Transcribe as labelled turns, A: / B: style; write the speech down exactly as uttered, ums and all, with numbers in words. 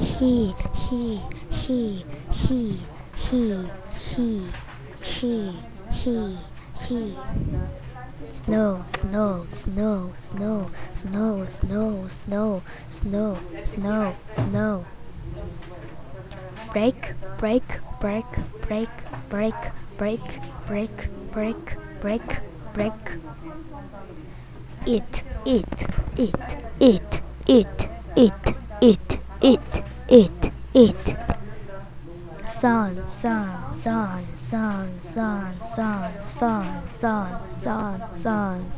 A: he, he, he, he, he, he, she, he, he. Snow, snow, snow, snow, snow, snow, snow, snow, snow, snow. Break, break, break, break, break, break, break, break, break, break. It, it, it, it, it, it, it, it, it, it. Sun, sun, sun, sun, sun, sun, sun, sun, sun, sun,